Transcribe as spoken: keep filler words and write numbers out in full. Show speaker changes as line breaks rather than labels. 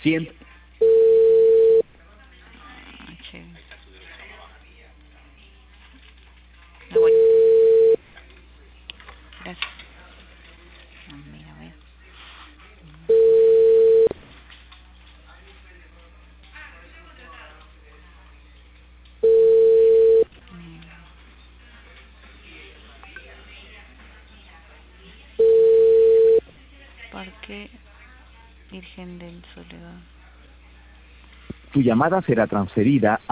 Siempre.
Ah, che. La voy. Gracias. Ah, mira, ve. Parque Virgen del Soledad.
Tu llamada será transferida